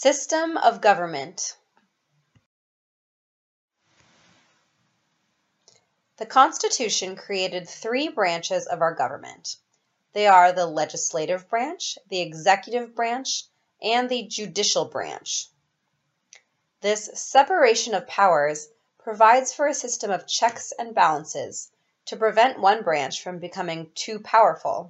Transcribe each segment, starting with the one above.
System of government. The Constitution created three branches of our government. They are the legislative branch, the executive branch, and the judicial branch. This separation of powers provides for a system of checks and balances to prevent one branch from becoming too powerful.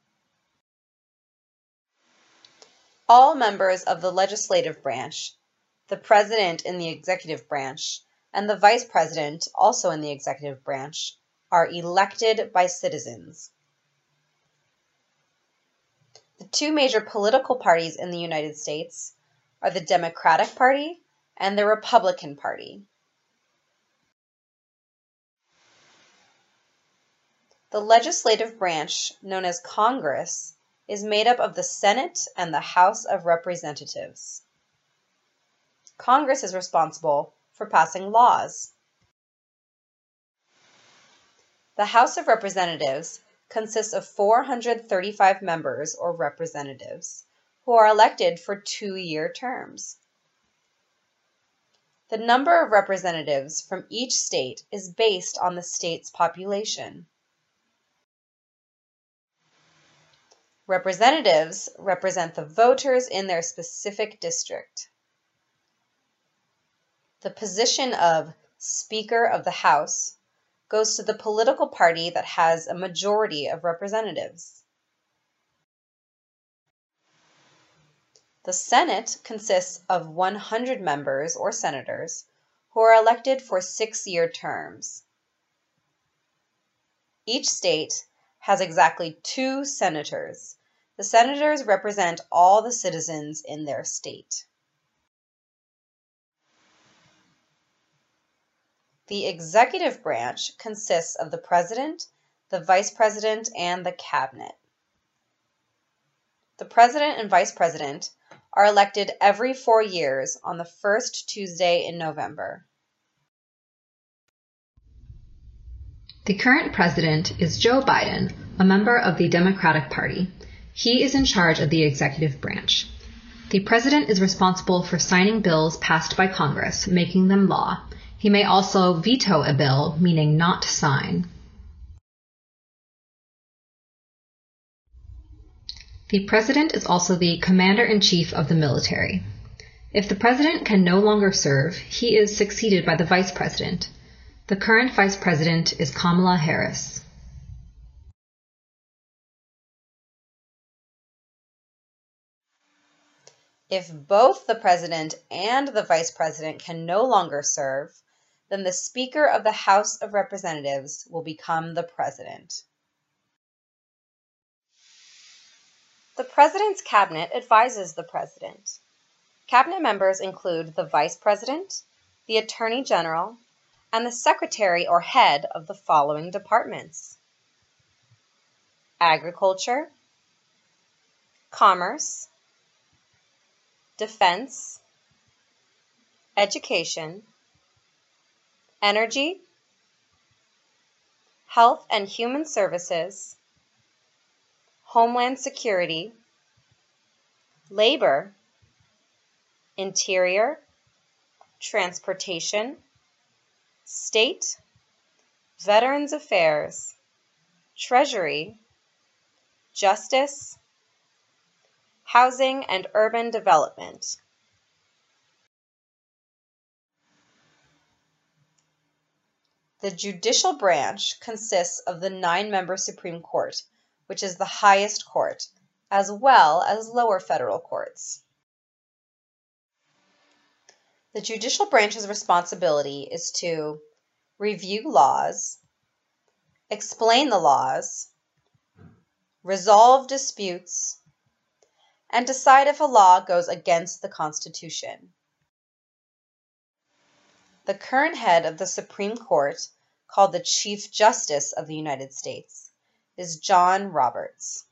All members of the legislative branch, the president in the executive branch, and the vice president, also in the executive branch, are elected by citizens. The two major political parties in the United States are the Democratic Party and the Republican Party. The legislative branch, known as Congress, is made up of the Senate and the House of Representatives. Congress is responsible for passing laws. The House of Representatives consists of 435 members or representatives who are elected for 2-year terms. The number of representatives from each state is based on the state's population. Representatives represent the voters in their specific district. The position of Speaker of the House goes to the political party that has a majority of representatives. The Senate consists of 100 members or senators who are elected for 6-year terms. Each state has exactly 2 senators. The senators represent all the citizens in their state. The executive branch consists of the president, the vice president, and the cabinet. The president and vice president are elected every 4 years on the first Tuesday in November. The current president is Joe Biden, a member of the Democratic Party. He is in charge of the executive branch. The president is responsible for signing bills passed by Congress, making them law. He may also veto a bill, meaning not sign. The president is also the commander-in-chief of the military. If the president can no longer serve, he is succeeded by the vice president. The current vice president is Kamala Harris. If both the president and the vice president can no longer serve, then the Speaker of the House of Representatives will become the president. The president's cabinet advises the president. Cabinet members include the vice president, the attorney general, and the secretary or head of the following departments: agriculture, commerce, defense, education, energy, health and human services, homeland security, labor, interior, transportation, state, veterans affairs, treasury, justice, housing and urban development. The judicial branch consists of the 9-member Supreme Court, which is the highest court, as well as lower federal courts. The judicial branch's responsibility is to review laws, explain the laws, resolve disputes, and decide if a law goes against the Constitution. The current head of the Supreme Court, called the Chief Justice of the United States, is John Roberts.